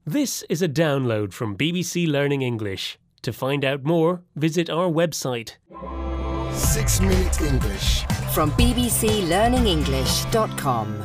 This is a download from BBC Learning English. To find out more, visit our website. 6 Minute English. From bbclearningenglish.com.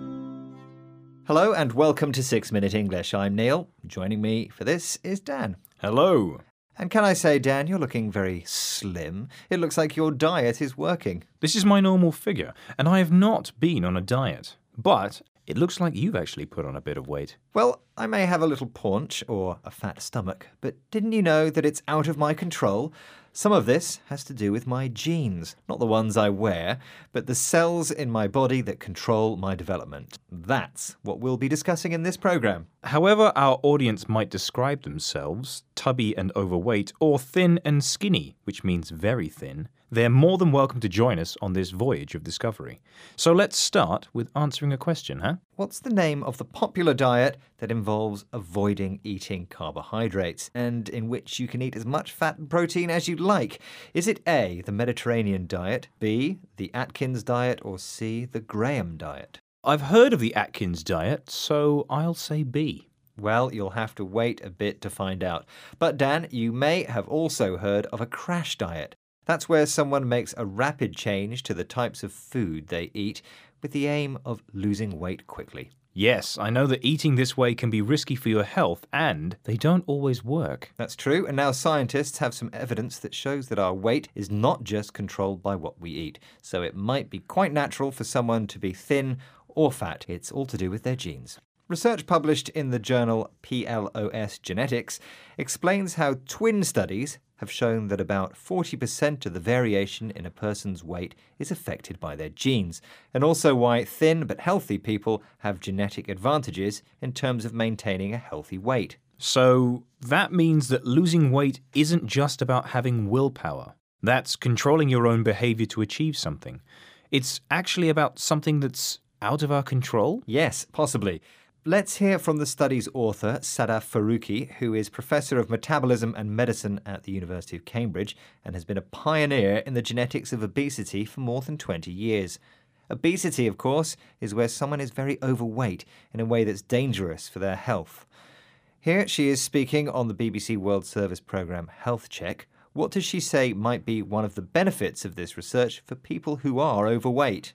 Hello and welcome to 6 Minute English. I'm Neil. Joining me for this is Dan. Hello. And can I say, Dan, you're looking very slim. It looks like your diet is working. This is my normal figure, and I have not been on a diet. But it looks like you've actually put on a bit of weight. Well, I may have a little paunch or a fat stomach, but didn't you know that it's out of my control? Some of this has to do with my genes, not the ones I wear, but the cells in my body that control my development. That's what we'll be discussing in this programme. However our audience might describe themselves, tubby and overweight, or thin and skinny, which means very thin, they're more than welcome to join us on this voyage of discovery. So let's start with answering a question, huh? What's the name of the popular diet that involves avoiding eating carbohydrates and in which you can eat as much fat and protein as you like? Is it A, the Mediterranean diet, B, the Atkins diet, or C, the Graham diet? I've heard of the Atkins diet, so I'll say B. Well, you'll have to wait a bit to find out. But Dan, you may have also heard of a crash diet. That's where someone makes a rapid change to the types of food they eat with the aim of losing weight quickly. Yes, I know that eating this way can be risky for your health, and they don't always work. That's true, and now scientists have some evidence that shows that our weight is not just controlled by what we eat. So it might be quite natural for someone to be thin or fat. It's all to do with their genes. Research published in the journal PLOS Genetics explains how twin studies have shown that about 40% of the variation in a person's weight is affected by their genes, and also why thin but healthy people have genetic advantages in terms of maintaining a healthy weight. So that means that losing weight isn't just about having willpower. That's controlling your own behavior to achieve something. It's actually about something that's out of our control? Yes, possibly. Let's hear from the study's author, Sadaf Farooqi, who is Professor of Metabolism and Medicine at the University of Cambridge and has been a pioneer in the genetics of obesity for more than 20 years. Obesity, of course, is where someone is very overweight in a way that's dangerous for their health. Here she is speaking on the BBC World Service programme Health Check. What does she say might be one of the benefits of this research for people who are overweight?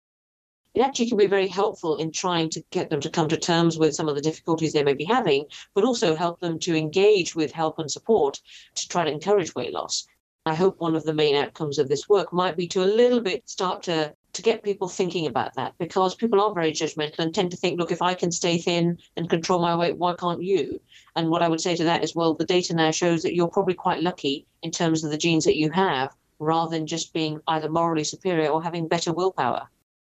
It actually can be very helpful in trying to get them to come to terms with some of the difficulties they may be having, but also help them to engage with help and support to try to encourage weight loss. I hope one of the main outcomes of this work might be to a little bit start to get people thinking about that, because people are very judgmental and tend to think, look, if I can stay thin and control my weight, why can't you? And what I would say to that is, well, the data now shows that you're probably quite lucky in terms of the genes that you have, rather than just being either morally superior or having better willpower.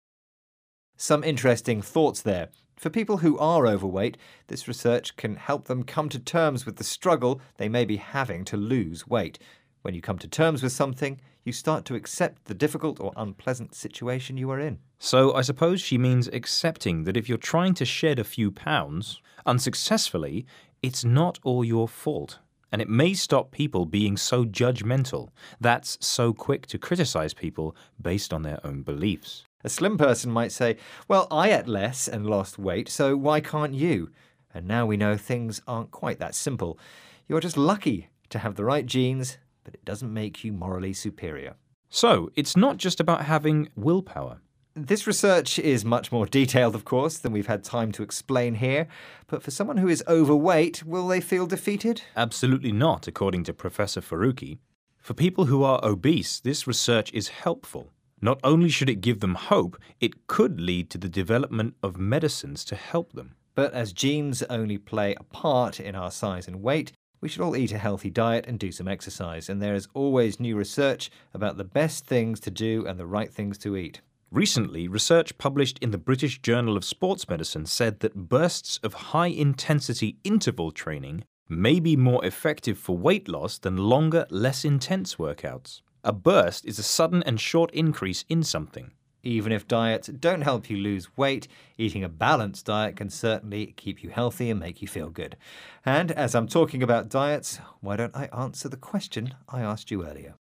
Some interesting thoughts there. For people who are overweight, this research can help them come to terms with the struggle they may be having to lose weight. When you come to terms with something, you start to accept the difficult or unpleasant situation you are in. So I suppose she means accepting that if you're trying to shed a few pounds unsuccessfully, it's not all your fault. And it may stop people being so judgmental, that's so quick to criticize people based on their own beliefs. A slim person might say, well, I ate less and lost weight, so why can't you? And now we know things aren't quite that simple. You're just lucky to have the right genes, but it doesn't make you morally superior. So it's not just about having willpower. This research is much more detailed, of course, than we've had time to explain here. But for someone who is overweight, will they feel defeated? Absolutely not, according to Professor Farooqi. For people who are obese, this research is helpful. Not only should it give them hope, it could lead to the development of medicines to help them. But as genes only play a part in our size and weight, we should all eat a healthy diet and do some exercise. And there is always new research about the best things to do and the right things to eat. Recently, research published in the British Journal of Sports Medicine said that bursts of high-intensity interval training may be more effective for weight loss than longer, less intense workouts. A burst is a sudden and short increase in something. Even if diets don't help you lose weight, eating a balanced diet can certainly keep you healthy and make you feel good. And as I'm talking about diets, why don't I answer the question I asked you earlier?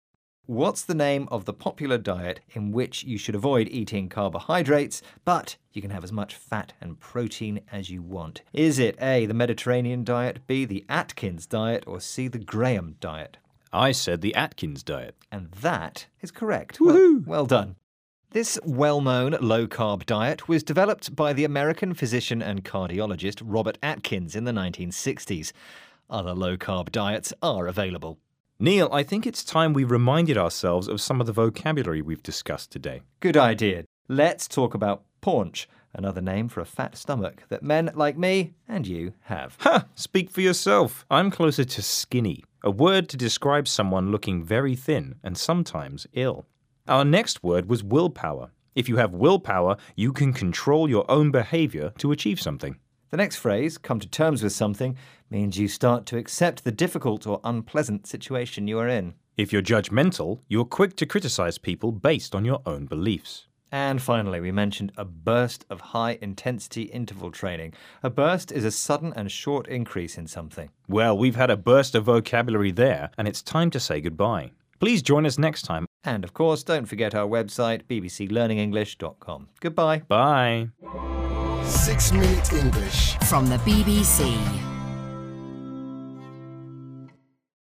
What's the name of the popular diet in which you should avoid eating carbohydrates, but you can have as much fat and protein as you want? Is it A, the Mediterranean diet, B, the Atkins diet, or C, the Graham diet? I said the Atkins diet. And that is correct. Woohoo! Well done. This well-known low-carb diet was developed by the American physician and cardiologist Robert Atkins in the 1960s. Other low-carb diets are available. Neil, I think it's time we reminded ourselves of some of the vocabulary we've discussed today. Good idea. Let's talk about paunch, another name for a fat stomach that men like me and you have. Ha! Speak for yourself. I'm closer to skinny, a word to describe someone looking very thin and sometimes ill. Our next word was willpower. If you have willpower, you can control your own behavior to achieve something. The next phrase, come to terms with something, means you start to accept the difficult or unpleasant situation you are in. If you're judgmental, you're quick to criticize people based on your own beliefs. And finally, we mentioned a burst of high-intensity interval training. A burst is a sudden and short increase in something. Well, we've had a burst of vocabulary there, and it's time to say goodbye. Please join us next time. And of course, don't forget our website, bbclearningenglish.com. Goodbye. Bye. 6 Minute English. From the BBC.